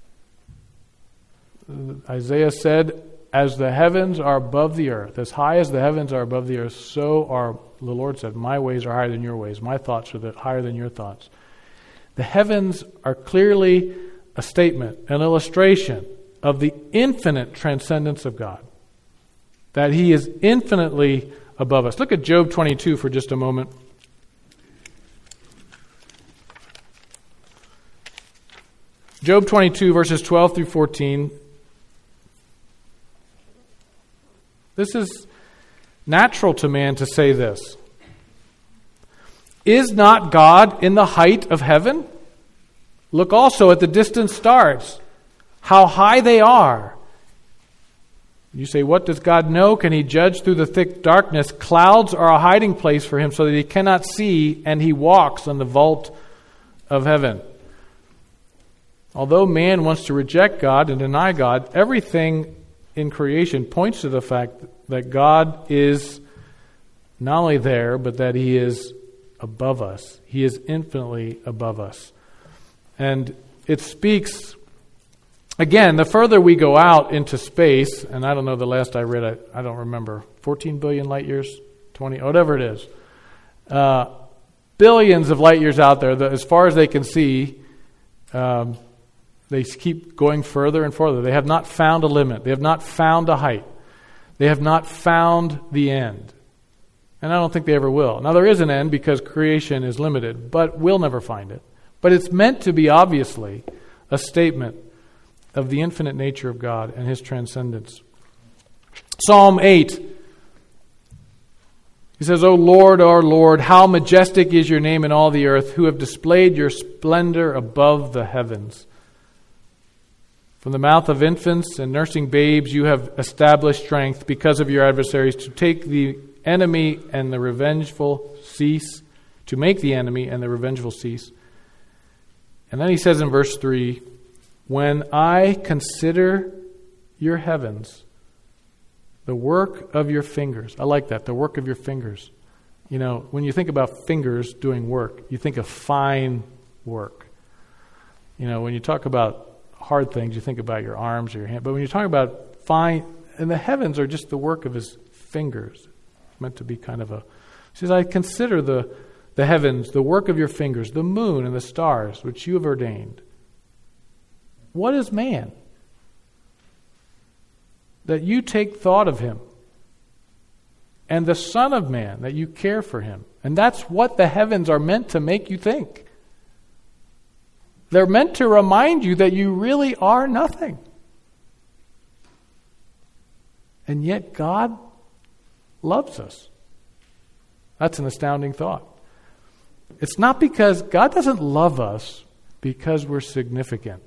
Isaiah said, as the heavens are above the earth, as high as the heavens are above the earth, so are, the Lord said, my ways are higher than your ways. My thoughts are higher than your thoughts. The heavens are clearly a statement, an illustration of the infinite transcendence of God. That He is infinitely above us. Look at Job 22 for just a moment. Job 22, verses 12 through 14. This is natural to man to say this. Is not God in the height of heaven? Look also at the distant stars, how high they are. You say, what does God know? Can He judge through the thick darkness? Clouds are a hiding place for Him so that He cannot see, and He walks on the vault of heaven. Although man wants to reject God and deny God, everything in creation points to the fact that God is not only there, but that He is above us. He is infinitely above us. And it speaks, again, the further we go out into space, and I don't know the last I read, I don't remember, 14 billion light years? 20, whatever it is. Billions of light years out there, as far as they can see, they keep going further and further. They have not found a limit. They have not found a height. They have not found the end. And I don't think they ever will. Now, there is an end because creation is limited, but we'll never find it. But it's meant to be, obviously, a statement of the infinite nature of God and His transcendence. Psalm 8. He says, O Lord, our Lord, how majestic is your name in all the earth, who have displayed your splendor above the heavens. From the mouth of infants and nursing babes you have established strength because of your adversaries to take the enemy and the revengeful cease, to make the enemy and the revengeful cease. And then he says in verse 3, when I consider your heavens, the work of your fingers. I like that, the work of your fingers. You know, when you think about fingers doing work, you think of fine work. You know, when you talk about hard things, you think about your arms or your hand. But when you're talking about fine, and the heavens are just the work of His fingers. It's meant to be kind of a... He says, I consider the heavens, the work of your fingers, the moon and the stars, which you have ordained. What is man? That you take thought of him. And the Son of Man, that you care for him. And that's what the heavens are meant to make you think. They're meant to remind you that you really are nothing. And yet God loves us. That's an astounding thought. It's not because God doesn't love us because we're significant.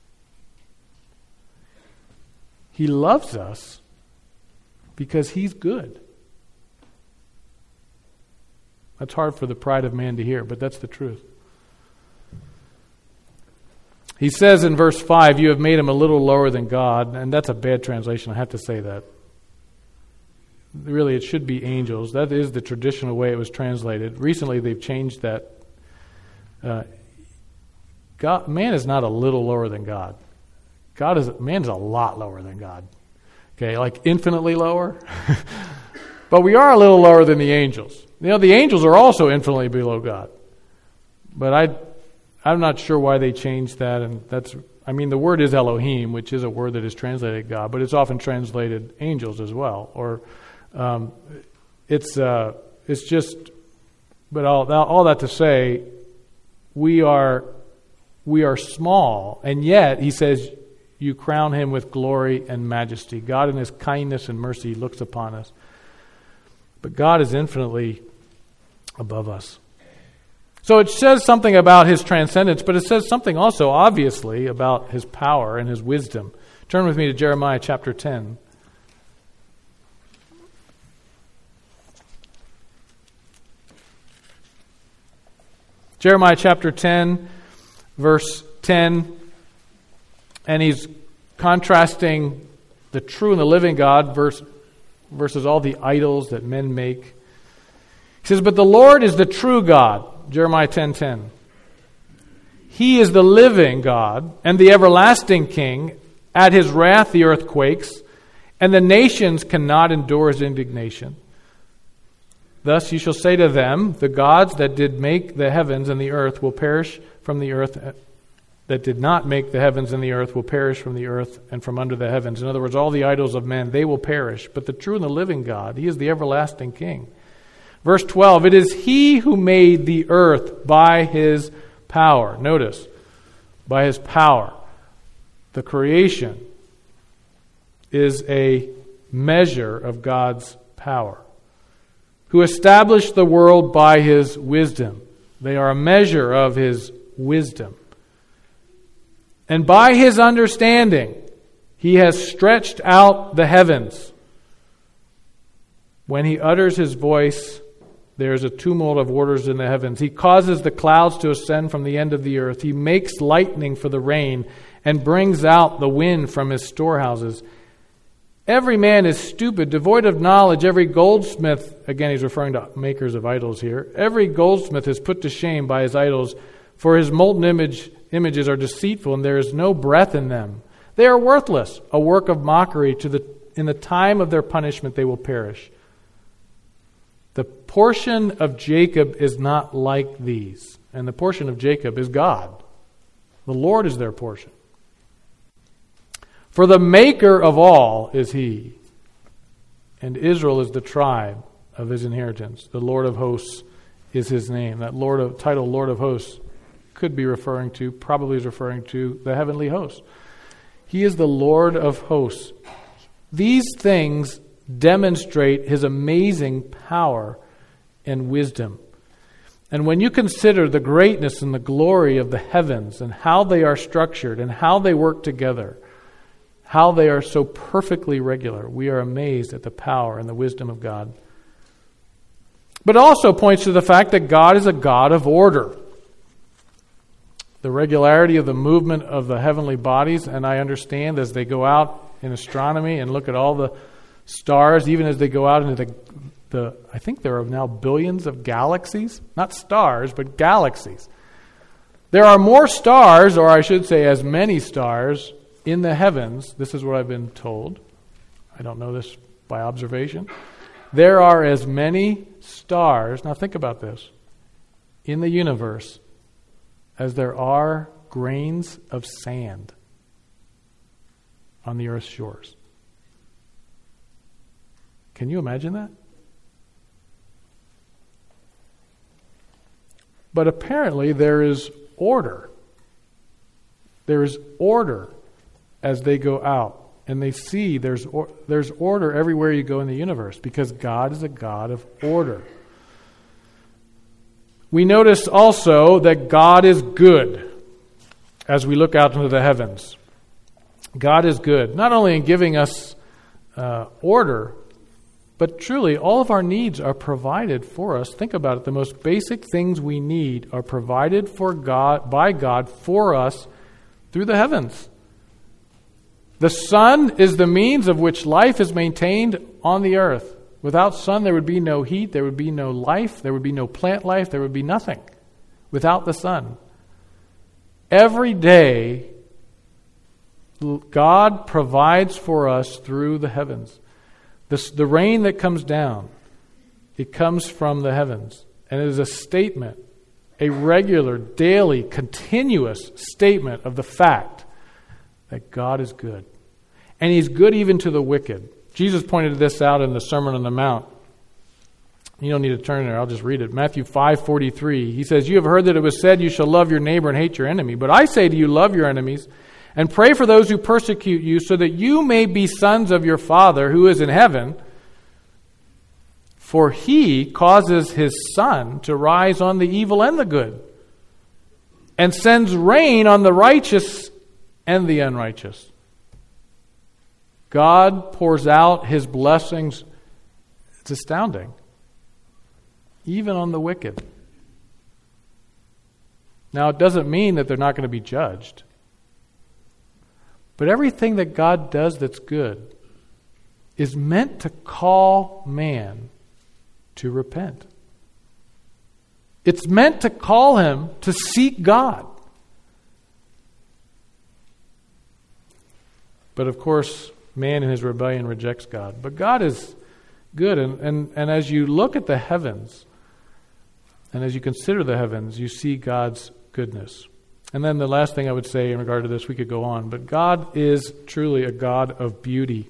He loves us because He's good. That's hard for the pride of man to hear, but that's the truth. He says in verse 5, you have made Him a little lower than God, and that's a bad translation, I have to say that. Really, it should be angels. That is the traditional way it was translated. Recently, they've changed that. Man is not a little lower than God. Man is a lot lower than God. Okay, like infinitely lower. But we are a little lower than the angels. You know, the angels are also infinitely below God. But I'm not sure why they changed that. And the word is Elohim, which is a word that is translated God, but it's often translated angels as well. Or it's just. But all that to say, we are small, and yet He says, you crown Him with glory and majesty. God in His kindness and mercy looks upon us. But God is infinitely above us. So it says something about His transcendence, but it says something also, obviously, about His power and His wisdom. Turn with me to Jeremiah chapter 10. Jeremiah chapter 10, verse 10. And he's contrasting the true and the living God versus all the idols that men make. He says, but the Lord is the true God, Jeremiah 10:10. He is the living God and the everlasting King. At His wrath the earth quakes, and the nations cannot endure His indignation. Thus you shall say to them, the gods that did make the heavens and the earth will perish from the earth, that did not make the heavens and the earth will perish from the earth and from under the heavens. In other words, all the idols of men, they will perish. But the true and the living God, He is the everlasting King. Verse 12, it is He who made the earth by His power. Notice, by His power. The creation is a measure of God's power. Who established the world by His wisdom. They are a measure of His wisdom. And by His understanding, He has stretched out the heavens. When He utters His voice, there is a tumult of waters in the heavens. He causes the clouds to ascend from the end of the earth. He makes lightning for the rain and brings out the wind from His storehouses. Every man is stupid, devoid of knowledge. Every goldsmith, again he's referring to makers of idols here. Every goldsmith is put to shame by his idols, for his molten images are deceitful, and there is no breath in them. They are worthless, a work of mockery. In the time of their punishment they will perish. The portion of Jacob is not like these. And the portion of Jacob is God. The Lord is their portion. For the maker of all is He, and Israel is the tribe of His inheritance. The Lord of hosts is His name. That title, Lord of hosts, probably is referring to the heavenly host. He is the Lord of hosts. These things demonstrate His amazing power and wisdom. And when you consider the greatness and the glory of the heavens and how they are structured and how they work together, how they are so perfectly regular, we are amazed at the power and the wisdom of God. But it also points to the fact that God is a God of order. The regularity of the movement of the heavenly bodies, and I understand as they go out in astronomy and look at all the stars, even as they go out into I think there are now billions of galaxies, not stars, but galaxies. There are more stars, or I should say as many stars, in the heavens. This is what I've been told. I don't know this by observation. There are as many stars, now think about this, in the universe as there are grains of sand on the earth's shores. Can you imagine that? But apparently there is order. There is order as they go out. And they see there's order everywhere you go in the universe, because God is a God of order. We notice also that God is good as we look out into the heavens. God is good, not only in giving us order, but truly all of our needs are provided for us. Think about it. The most basic things we need are provided by God for us through the heavens. The sun is the means of which life is maintained on the earth. Without sun, there would be no heat, there would be no life, there would be no plant life, there would be nothing without the sun. Every day, God provides for us through the heavens. The rain that comes down, it comes from the heavens. And it is a statement, a regular, daily, continuous statement of the fact that God is good. And He's good even to the wicked. Jesus pointed this out in the Sermon on the Mount. You don't need to turn there, I'll just read it. Matthew 5:43, He says, "You have heard that it was said, you shall love your neighbor and hate your enemy. But I say to you, love your enemies, and pray for those who persecute you, so that you may be sons of your Father who is in heaven. For He causes His sun to rise on the evil and the good, and sends rain on the righteous and the unrighteous." God pours out His blessings. It's astounding. Even on the wicked. Now, it doesn't mean that they're not going to be judged. But everything that God does that's good is meant to call man to repent. It's meant to call him to seek God. But of course, man in his rebellion rejects God. But God is good. And as you look at the heavens, and as you consider the heavens, you see God's goodness. And then the last thing I would say in regard to this, we could go on, but God is truly a God of beauty.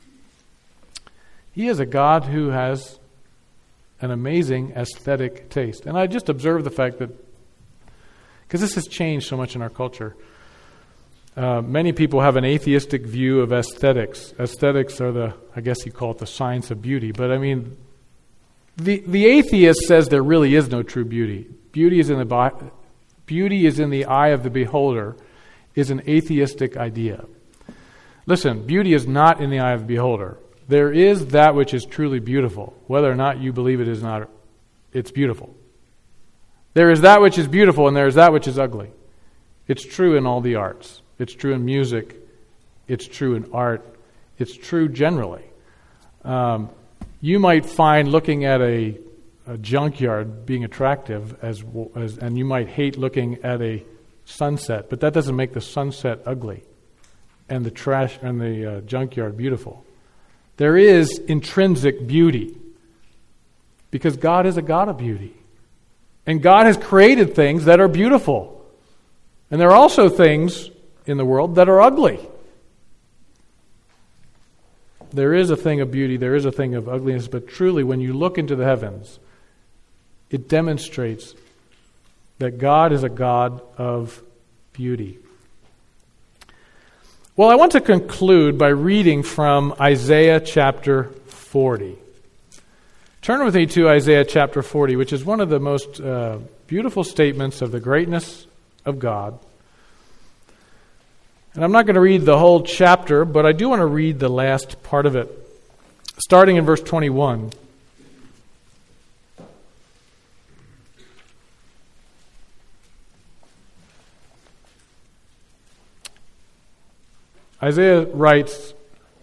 He is a God who has an amazing aesthetic taste. And I just observe the fact that, because this has changed so much in our culture, many people have an atheistic view of aesthetics. Aesthetics are I guess you call it the science of beauty. But I mean, the atheist says there really is no true beauty. Beauty is in the eye of the beholder is an atheistic idea. Listen, beauty is not in the eye of the beholder. There is that which is truly beautiful. Whether or not you believe it is not, it's beautiful. There is that which is beautiful and there is that which is ugly. It's true in all the arts. It's true in music. It's true in art. It's true generally. You might find looking at a junkyard being attractive, and you might hate looking at a sunset, but that doesn't make the sunset ugly and the trash and the junkyard beautiful. There is intrinsic beauty because God is a God of beauty. And God has created things that are beautiful. And there are also things in the world that are ugly. There is a thing of beauty, there is a thing of ugliness, but truly when you look into the heavens, it demonstrates that God is a God of beauty. Well, I want to conclude by reading from Isaiah chapter 40. Turn with me to Isaiah chapter 40, which is one of the most beautiful statements of the greatness of God. And I'm not going to read the whole chapter, but I do want to read the last part of it, starting in verse 21. Isaiah writes,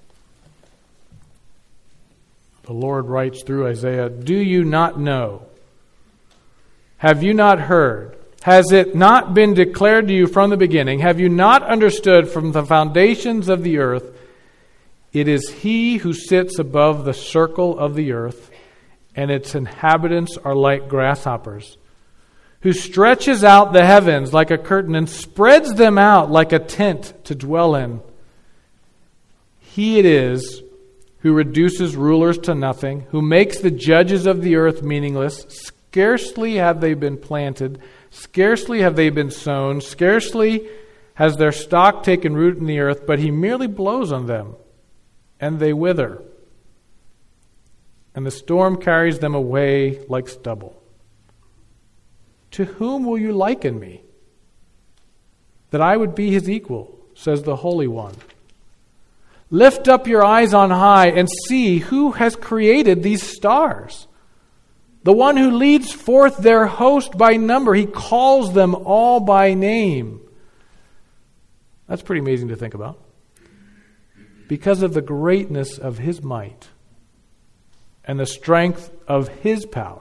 the Lord writes through Isaiah, "Do you not know? Have you not heard? Has it not been declared to you from the beginning? Have you not understood from the foundations of the earth? It is He who sits above the circle of the earth, and its inhabitants are like grasshoppers, who stretches out the heavens like a curtain and spreads them out like a tent to dwell in. He it is who reduces rulers to nothing, who makes the judges of the earth meaningless. Scarcely have they been planted, scarcely have they been sown, scarcely has their stock taken root in the earth, but He merely blows on them, and they wither. And the storm carries them away like stubble. To whom will you liken me, that I would be His equal, says the Holy One? Lift up your eyes on high and see who has created these stars. The one who leads forth their host by number. He calls them all by name." That's pretty amazing to think about. Because of the greatness of His might and the strength of His power,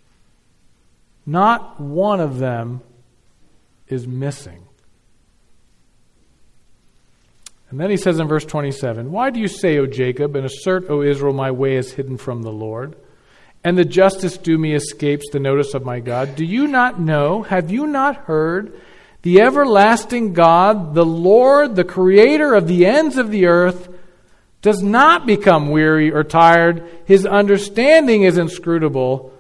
not one of them is missing. And then he says in verse 27, "Why do you say, O Jacob, and assert, O Israel, my way is hidden from the Lord, and the justice due me escapes the notice of my God? Do you not know? Have you not heard? The everlasting God, the Lord, the creator of the ends of the earth, does not become weary or tired. His understanding is inscrutable.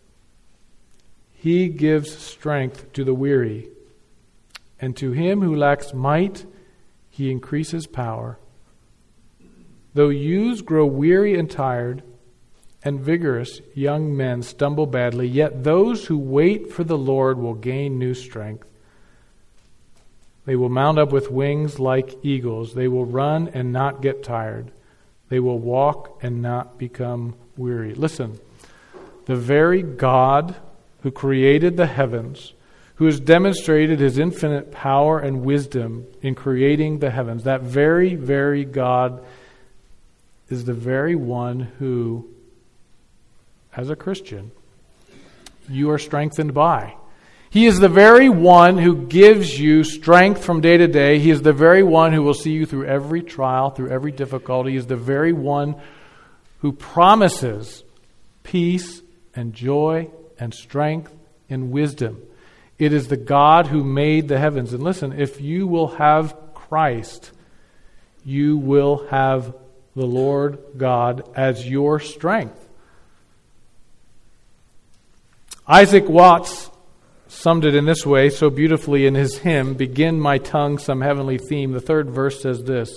He gives strength to the weary, and to him who lacks might, He increases power. Though youths grow weary and tired, and vigorous young men stumble badly, yet those who wait for the Lord will gain new strength. They will mount up with wings like eagles. They will run and not get tired. They will walk and not become weary." Listen, the very God who created the heavens, who has demonstrated His infinite power and wisdom in creating the heavens, that very, very God is the very one who, as a Christian, you are strengthened by. He is the very one who gives you strength from day to day. He is the very one who will see you through every trial, through every difficulty. He is the very one who promises peace and joy and strength and wisdom. It is the God who made the heavens. And listen, if you will have Christ, you will have the Lord God as your strength. Isaac Watts summed it in this way so beautifully in his hymn, "Begin My Tongue Some Heavenly Theme." The third verse says this: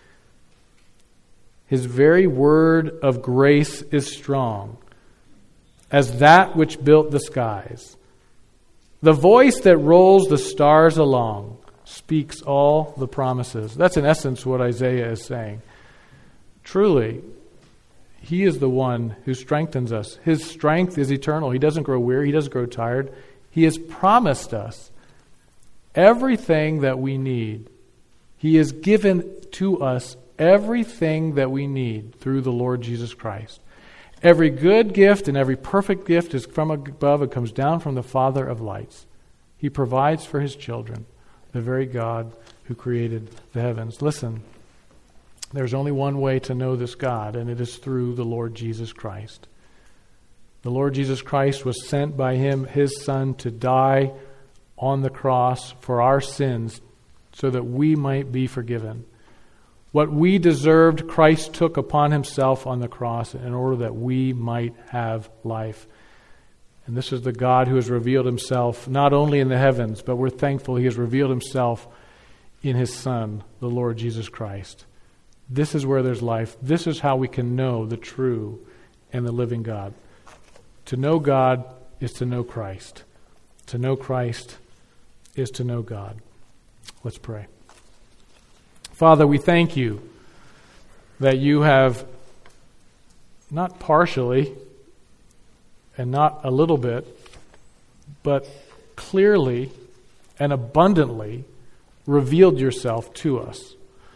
His very word of grace is strong, as that which built the skies. The voice that rolls the stars along speaks all the promises. That's in essence what Isaiah is saying. Truly, He is the one who strengthens us. His strength is eternal. He doesn't grow weary. He doesn't grow tired. He has promised us everything that we need. He has given to us everything that we need through the Lord Jesus Christ. Every good gift and every perfect gift is from above. It comes down from the Father of lights. He provides for His children, the very God who created the heavens. Listen, there's only one way to know this God, and it is through the Lord Jesus Christ. The Lord Jesus Christ was sent by Him, His Son, to die on the cross for our sins so that we might be forgiven. What we deserved, Christ took upon Himself on the cross in order that we might have life. And this is the God who has revealed Himself not only in the heavens, but we're thankful He has revealed Himself in His Son, the Lord Jesus Christ. This is where there's life. This is how we can know the true and the living God. To know God is to know Christ. To know Christ is to know God. Let's pray. Father, we thank You that You have not partially and not a little bit, but clearly and abundantly revealed Yourself to us.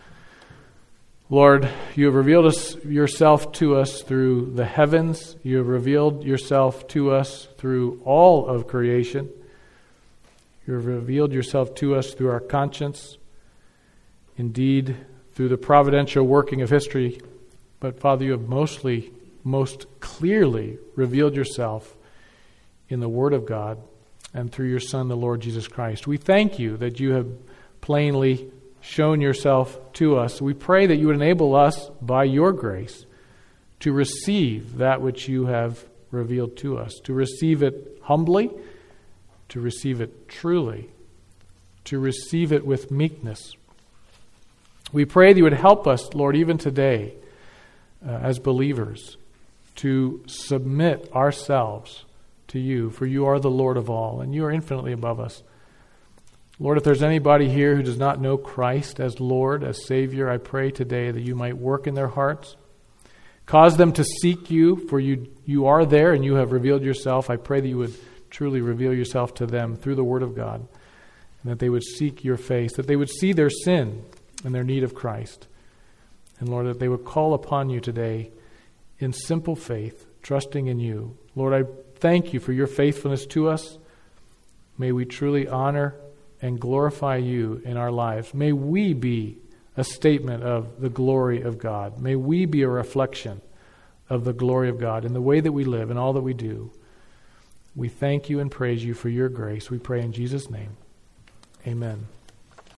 Lord, You have revealed Yourself to us through the heavens. You have revealed Yourself to us through all of creation. You have revealed Yourself to us through our conscience. Indeed, through the providential working of history. But Father, You have most clearly revealed Yourself in the Word of God and through Your Son, the Lord Jesus Christ. We thank You that You have plainly shown Yourself to us. We pray that You would enable us by Your grace to receive that which You have revealed to us, to receive it humbly, to receive it truly, to receive it with meekness. We pray that You would help us, Lord, even today, as believers, to submit ourselves to You, for You are the Lord of all, and You are infinitely above us. Lord, if there's anybody here who does not know Christ as Lord, as Savior, I pray today that You might work in their hearts. Cause them to seek You, for you are there and You have revealed Yourself. I pray that You would truly reveal Yourself to them through the Word of God, and that they would seek Your face, that they would see their sin and their need of Christ. And Lord, that they would call upon You today in simple faith, trusting in You. Lord, I thank You for Your faithfulness to us. May we truly honor and glorify You in our lives. May we be a statement of the glory of God. May we be a reflection of the glory of God in the way that we live and all that we do. We thank You and praise You for Your grace. We pray in Jesus' name. Amen.